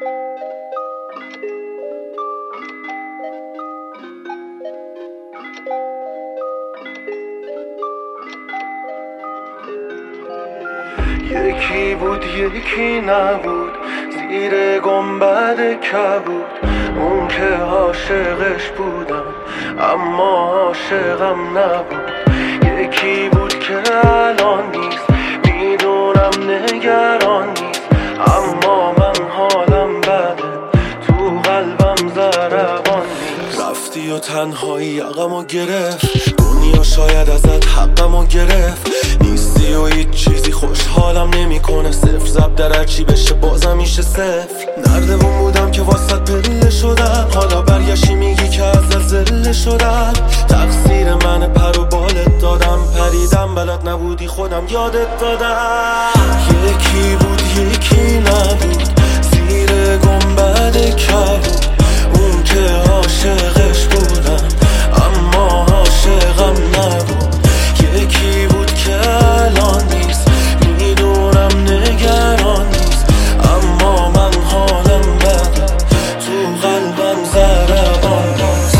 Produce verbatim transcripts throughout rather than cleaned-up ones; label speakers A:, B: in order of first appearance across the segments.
A: یکی بود یکی نبود، زیر گنبد کبود. اون که عاشقش بودم اما عاشقم نبود. یکی بود که الان نیست، میدونم نگران نیست، اما من حالم بده، تو قلبم ضربان نیست. رفتی و تنهایی یقمو گرفت، دنیا شاید ازت حقمو گرفت. نیستی و هیچ چیزی خوشحالم نمیکنه، صفر زب در هرچی بشه بازم میشه صفر. نردمون بودم که واسط پله شدم، حالا برگشتی میگی که ازت زله شدم. تقصیر من پر و بالت دادم، پریدم بلد نبودی خودم یادت دادم. یکی بود یکی نبود، زیر گنبد کبود. اون که عاشقش بودم اما عاشقم نبود. یکی بود که الان نیست، میدونم نگران نیست، اما من حالم بده، تو قلبم ضربان نیست.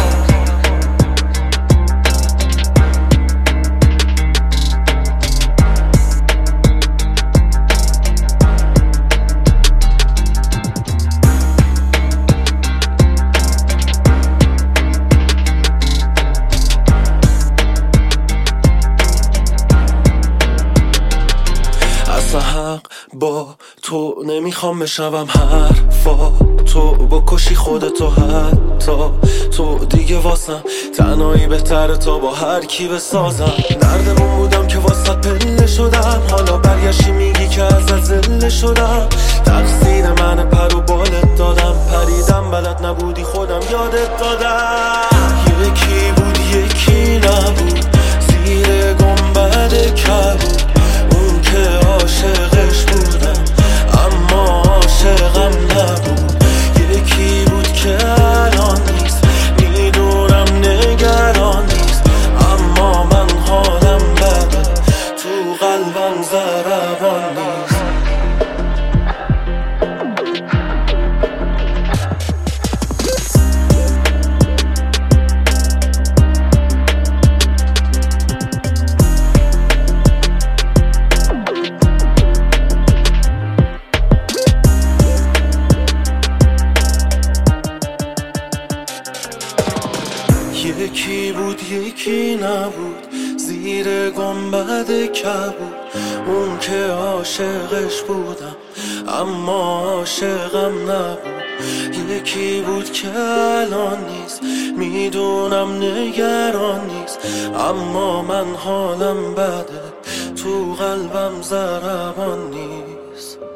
A: حق با تو نمیخوام بشنوم حرفا تو، بکشی خودتو حتی تو دیگه واسم تنهایی بهتره تا با هر کی بسازم. نردمون بودم که واسط پله شدم، حالا برگشتی میگی که ازت زله شدم. تقصیر من پر و بالت دادم، پریدم بلد نبودی خودم یادت دادم. یکی بود یکی نبود، زیر گنبد کبود. اون که عاشقش بودم اما عاشقم نبود. یکی بود که الان نیست، میدونم نگران نیست، اما من حالم بده، تو قلبم ضربان نیست. یکی بود یکی نبود، زیر گنبد کبود. اون که عاشقش بودم اما عاشقم نبود. یکی بود که الان نیست، میدونم نگران نیست، اما من حالم بده، تو قلبم ضربان نیست.